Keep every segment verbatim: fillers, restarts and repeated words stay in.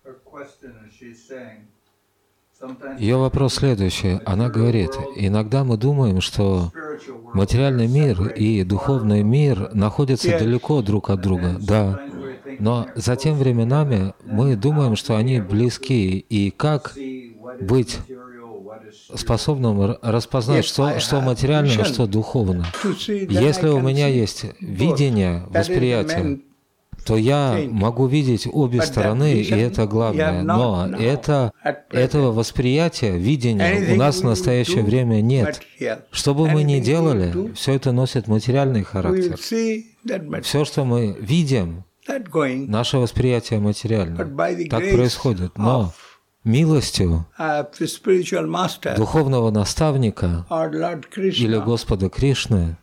Ее вопрос следующий. Она говорит, иногда мы думаем, что материальный мир и духовный мир находятся далеко друг от друга. Да. Но затем временами мы думаем, что они близки. И как быть способным распознать, что, что материально, что духовно? Если у меня есть видение, восприятие, то я могу видеть обе стороны, и это главное. Но это, этого восприятия, видения у нас в настоящее время нет. Что бы мы ни делали, все это носит материальный характер. Все, что мы видим, наше восприятие материально. Так происходит. Но милостью духовного наставника или Господа Кришны,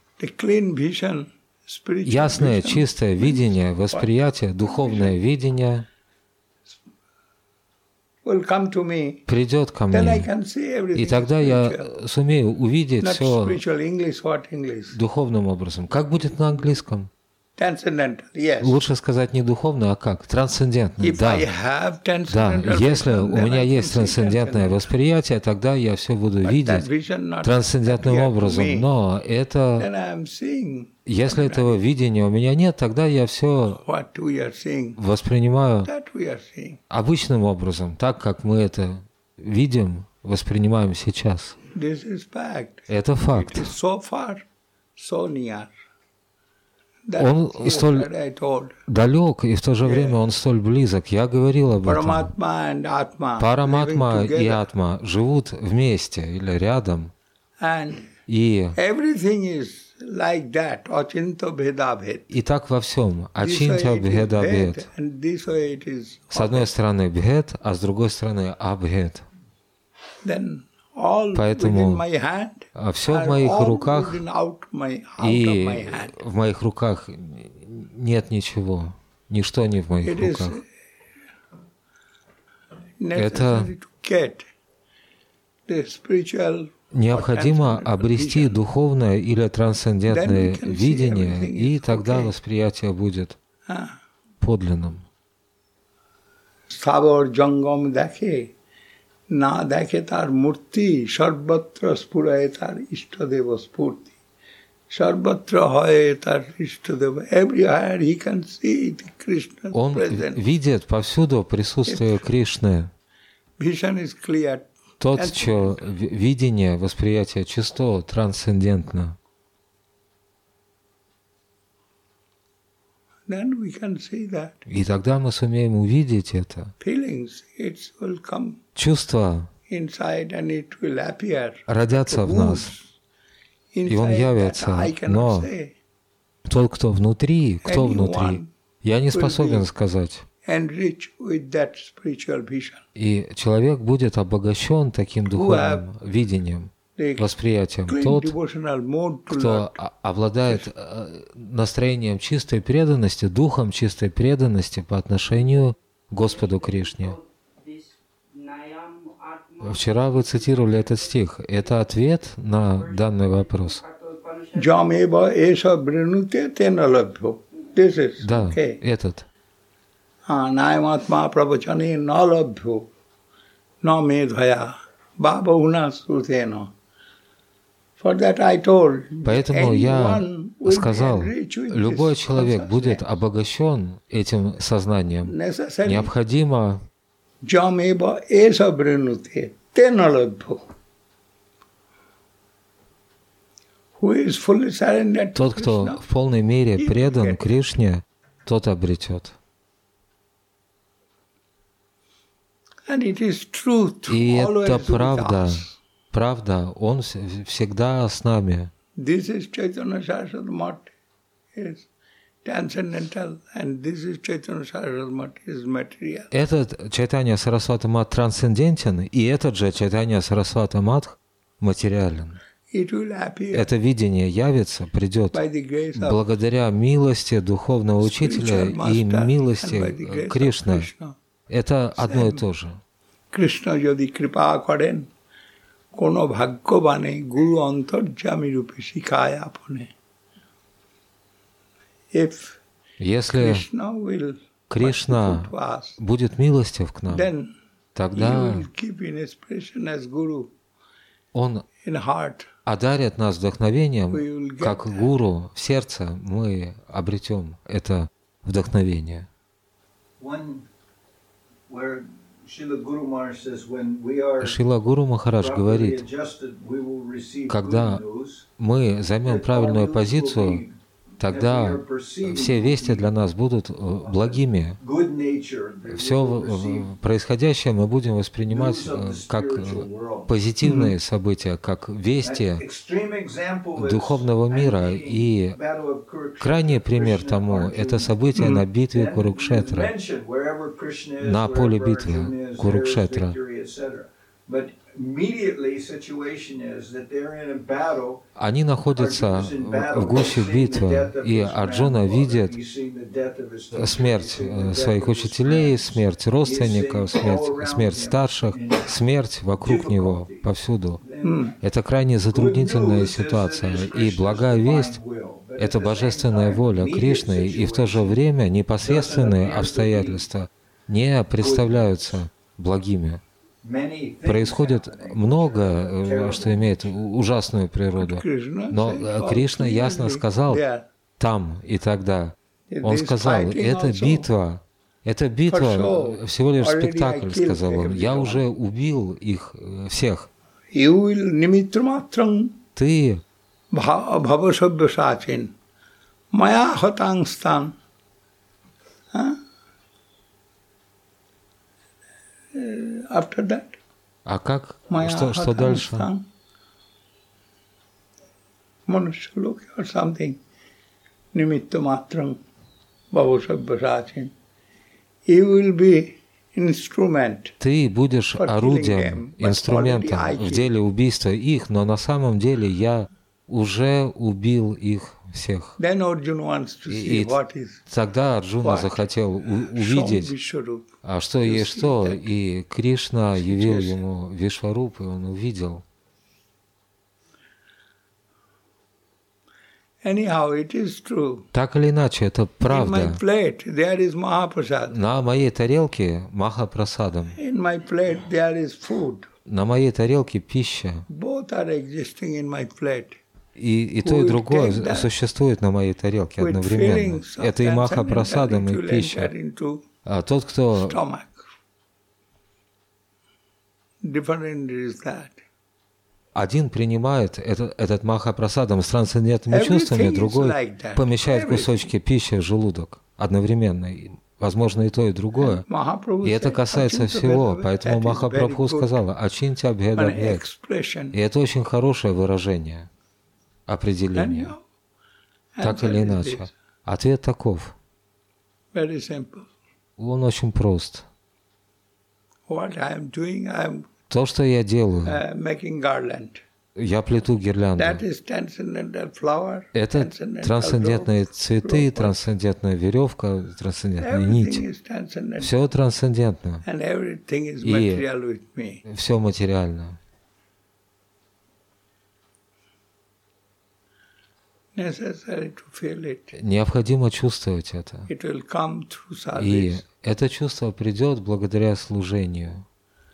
ясное, чистое видение, восприятие, духовное видение придет ко мне, и тогда я сумею увидеть все духовным образом. Как будет на английском? Лучше сказать не духовно, а как? Трансцендентно. Да. Да. Если у меня есть трансцендентное восприятие, тогда я все буду видеть трансцендентным образом. Но это, если этого видения у меня нет, тогда я все воспринимаю обычным образом, так как мы это видим, воспринимаем сейчас. Это факт. Он столь далек, и в то же время он столь близок. Я говорил об этом. Параматма и Атма живут вместе или рядом. И, и так во всем. Ачинтя бхеда бхед. С одной стороны бхед, а с другой стороны абхед. Поэтому все в моих руках, и в моих руках нет ничего, ничто не в моих руках. Это необходимо обрести духовное или трансцендентное видение, и тогда восприятие будет подлинным. না দেখে তার মূর্তি সর্বত্র স্ফুরায় তার ইষ্টদেব স্ফূর্তি সর্বত্র হয় তার ইষ্টদেব everywhere he can see the Krishna presence. Он видит повсюду присутствие Кришны. Vision is clear. Тот, чье видение, восприятие чисто, трансцендентно. Then we can see that. И тогда мы сумеем увидеть это. Feelings, it will come. Чувства родятся в нас, и он явится. Но тот, кто внутри, кто внутри, я не способен сказать. И человек будет обогащен таким духовным видением, восприятием. Тот, кто обладает настроением чистой преданности, духом чистой преданности по отношению к Господу Кришне. Вчера вы цитировали этот стих. Это ответ на данный вопрос. Да, этот. Поэтому я сказал, любой человек будет обогащен этим сознанием. Необходимо тот, кто в полной мере предан Кришне, тот обретет. И это правда. Правда, Он всегда с нами. Этот Чайтанья Сарасвати Мат трансцендентен, и этот же Чайтанья Сарасвати Мат материален. Это видение явится, придет благодаря милости духовного учителя и милости Кришны. Это одно и то же. Кришна, যদি কৃপা করেন কোন ভাগ্যবানে গুরু অন্তর্যামী রূপে শিখায় আপনে. Если Кришна будет милостив к нам, тогда Он одарит нас вдохновением, как гуру в сердце мы обретем это вдохновение. Шрила Гуру Махарадж говорит, когда мы займем правильную позицию, тогда все вести для нас будут благими. Все происходящее мы будем воспринимать как позитивные события, как вести духовного мира. И крайний пример тому — это события на битве Курукшетра, на поле битвы Курукшетра. Они находятся в гуще битвы, и Арджуна видит смерть своих учителей, смерть родственников, смерть, смерть старших, смерть вокруг него повсюду. Это крайне затруднительная ситуация, и благая весть — это божественная воля Кришны, и в то же время непосредственные обстоятельства не представляются благими. Происходит много, что имеет ужасную природу. Но Кришна ясно сказал там и тогда. Он сказал, это битва, это битва всего лишь спектакль, сказал он. Я уже убил их всех. Ты After that, а как? Что, что дальше? Or something. Nimitta matrang bhavasabhasachin. You will be instrument. Ты будешь орудием, инструментом в деле убийства их, но на самом деле я уже убил их всех. И тогда Арджуна захотел увидеть, а что есть что, и Кришна явил ему Вишварупу, и он увидел. Так или иначе, это правда. На моей тарелке Махапрасадам. На моей тарелке пища. И, и то, и другое существует на моей тарелке одновременно. Это и Махапрасадам, и пища. А тот, кто один принимает этот, этот Махапрасадам с трансцендентными чувствами, другой помещает кусочки пищи в желудок одновременно. Возможно, и то, и другое. И это касается всего. Поэтому Махапрабху сказала «Ачинтя бхеда бхед». И это очень хорошее выражение, определение. Так или иначе. Ответ таков. Он очень прост. То, что я делаю, я плету гирлянду. Это трансцендентные цветы, трансцендентная веревка, трансцендентная нить. Все трансцендентно. И все материально. Необходимо чувствовать это. И это чувство придет благодаря служению.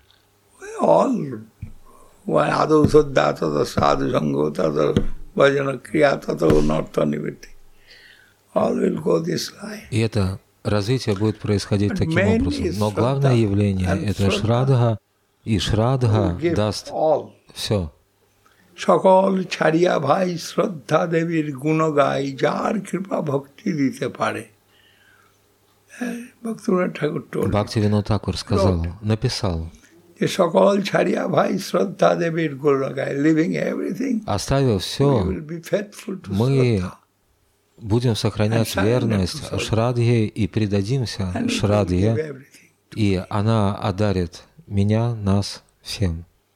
И это развитие будет происходить таким образом. Но главное явление — это Шрадха, и Шрадха даст все. সকল ছাড়িয়া ভাই শ্রদ্ধা দেবীর গুণ গাই যার কৃপা ভক্তি দিতে পারে Бхактивинода ঠাকুর Бхактивинода Тхакур сказал, написал, যে সকল ছাড়িয়া ভাই শ্রদ্ধা দেবীর গুণ গাই leaving everything, оставив все, мы будем сохранять верность Шрадхе и предадимся Шрадхе, и она одарит меня, нас, всем.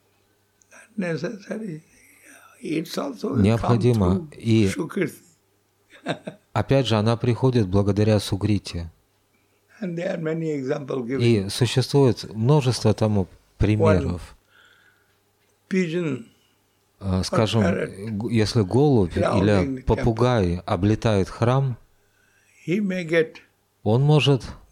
Необходимо. И опять же, она приходит благодаря Сугрите. И существует множество тому примеров. Скажем, если голубь или попугай облетает храм, он может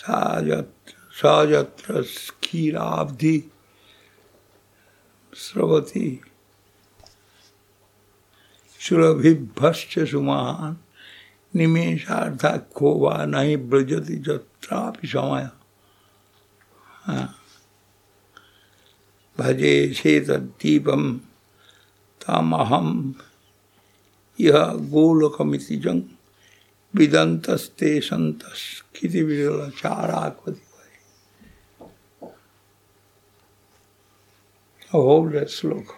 Sajatra skirabdi sravati surabhibhascha sumahan nimeshartha kova nahi brajati jatrapi samaya. Bhaje seta deepam tamaham iha golokamiti jang vidantaste santas kiti virala charakvati. Hold that sloka.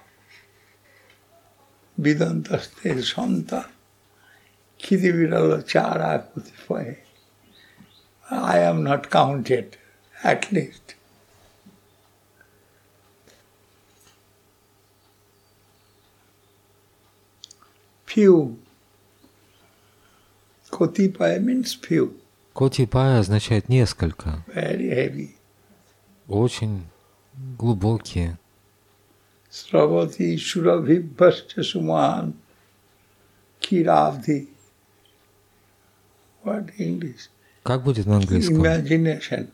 Vidantaste santa kiti virala charakvati. I am not counted, at least. Few. Kotipaya means few. Котипая означает несколько. Very heavy. Очень глубокие. Sravati surabhibhascha suman kiravdi. What English? Как будет на английском? Imagination.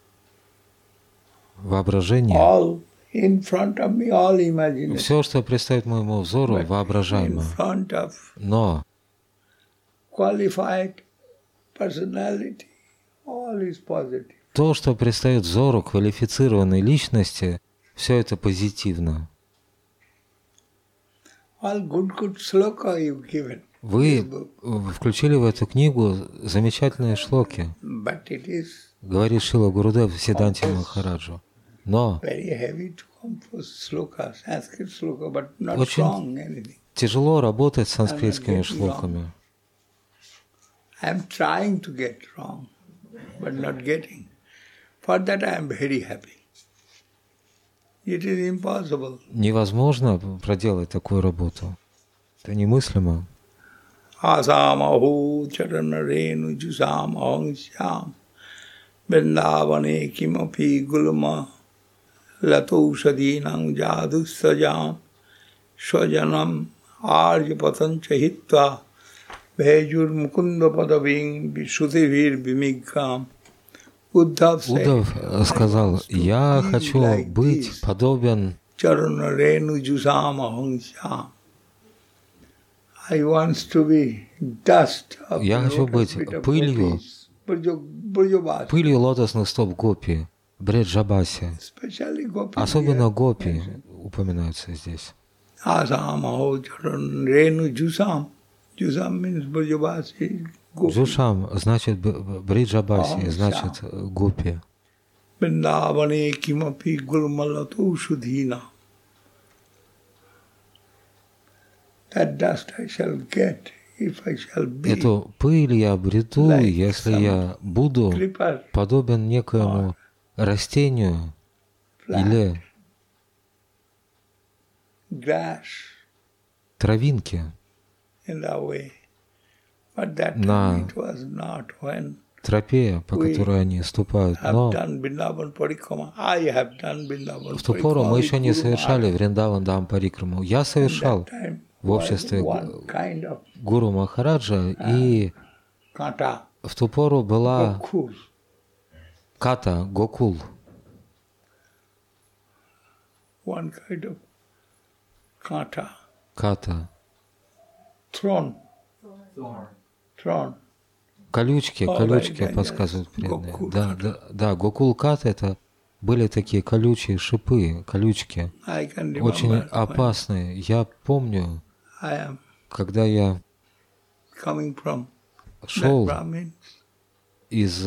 Воображение. All in front of me, all imagination. Все, что предстоит моему взору, But воображаемо. in front of Но qualified personality, all is positive. то, что предстоит взору квалифицированной личности, все это позитивно. All good, good sloka you've given. Вы включили в эту книгу замечательные шлоки, But it is говорит Шрила Гурудев Сиддханте Махараджу. Но very heavy to compose sloka, Sanskrit sloka, but not Очень wrong anything. тяжело работать с санскритскими шлоками. I am trying to get wrong, but not getting. For that I am very happy. It is impossible. Невозможно проделать такую работу. Это немыслимо. Asamahu charanarenu jusam ahangsyam Vrindavane kimapi gulma lato sadinam jadu sajam swajanam arjapatancha hitva bhejur mukunda padaving visudhivir vimigam. Уддав сказал: «Я хочу быть подобен Charanarenu jusam ahangsyam. I want to be dust of Я хочу быть пылью, пылью лотосных стоп гопи, Бриджабаси. Особенно гопи упоминаются здесь. Джушам значит Бриджабаси, значит гопи. Vrindavane kimapi gulmalato sudhina. That dust I shall get if I shall be. Эту пыль я обрету, like если я буду подобен некоему растению или травинке на тропе, по которой они ступают. Но в ту пору мы еще не совершали Вриндаван Дам Парикраму. Я совершал в обществе Гуру Махараджа, и в ту пору была Ката, Гокул. Ката. Колючки, колючки, подсказывают преданные. Да, да, да, Гокул Ката — это были такие колючие шипы, колючки, очень опасные. Я помню, когда я шел из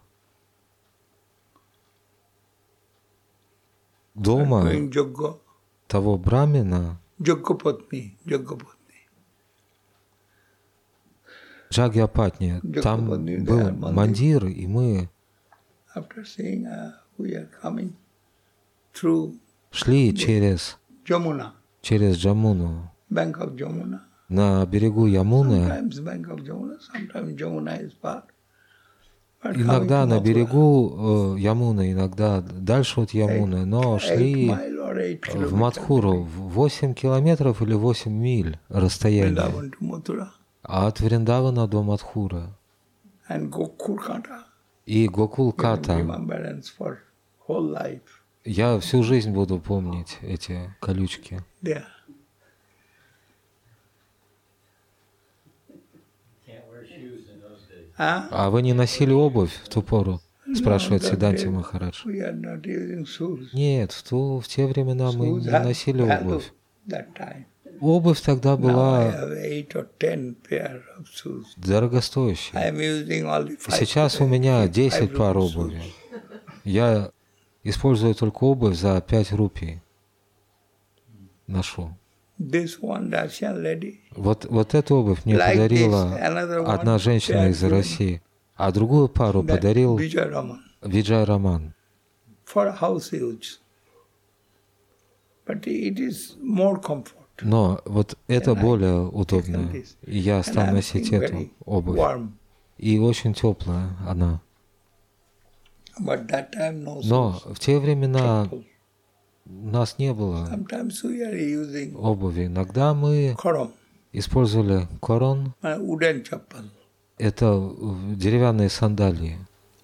дома того брамина, Джагьяпатни, там был мандир, и мы шли через, через Джамуну. На берегу Ямуны. Иногда на берегу э, Ямуны, иногда дальше от Ямуны, но шли в Мадхуру восемь километров или восемь миль расстояние. А от Вриндавана до Мадхура. И Гокул Ката. Я всю жизнь буду помнить эти колючки. Yeah. А? А вы не носили обувь в ту пору? Спрашивает Сиддханта Махарадж. Нет, в, ту, в те времена мы не носили обувь. Обувь тогда была дорогостоящая. Сейчас у меня десять пар обуви. Я использую только обувь за пять рупий. Ношу. Вот, вот эту обувь мне подарила одна женщина из России, а другую пару подарил Виджай Раман. Но вот это более удобно, и я стал носить эту обувь. И очень теплая она. Но в те времена у нас не было обуви. Иногда мы использовали корон. Это деревянные сандалии.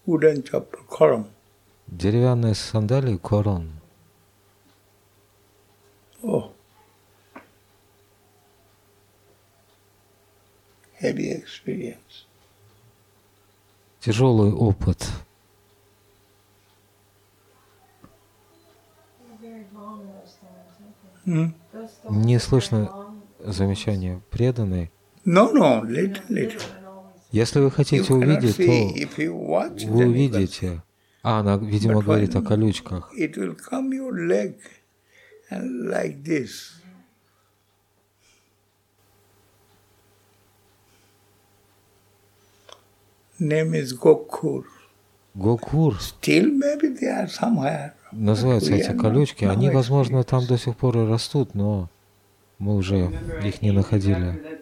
Деревянные сандалии корон. Oh. Heavy experience. Тяжелый опыт. Hmm? Не слышно замечания преданной. No, no, little, little. Если вы хотите увидеть, то вы увидите. А, она, видимо, говорит о колючках. Name is Gokhur. Гокхур. Still maybe they are somewhere. Называются эти колючки. Они, возможно, там до сих пор и растут, но мы уже их не находили.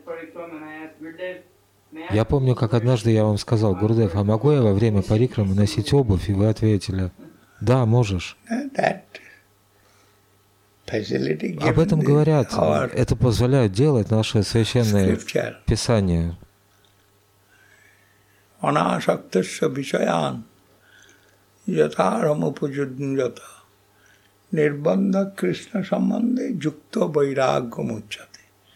Я помню, как однажды я вам сказал: Гурудев, а могу я во время парикрамы носить обувь? И вы ответили: да, можешь. Об этом говорят. Это позволяет делать наше священное Писание. Анашактасya вишаян ятарам упажуджата нирбандha Кришна самбандhe yukta vairagya muchyate.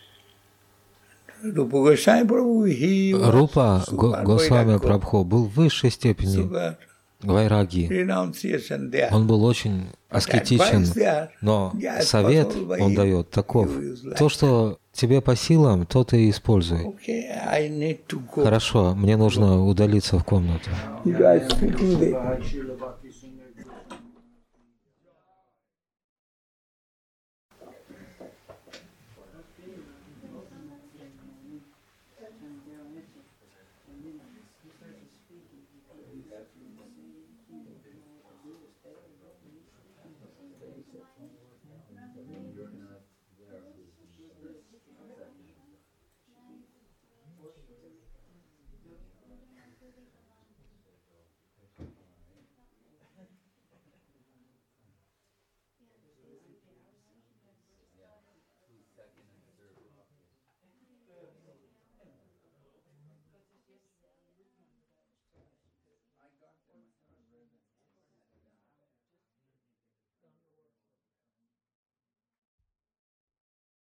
Рупа Госвами Прабху был в высшей степени вайраги. Он был очень аскетичен, но совет он дает таков: то, что тебе по силам, то ты и используй. Хорошо, мне нужно удалиться в комнату.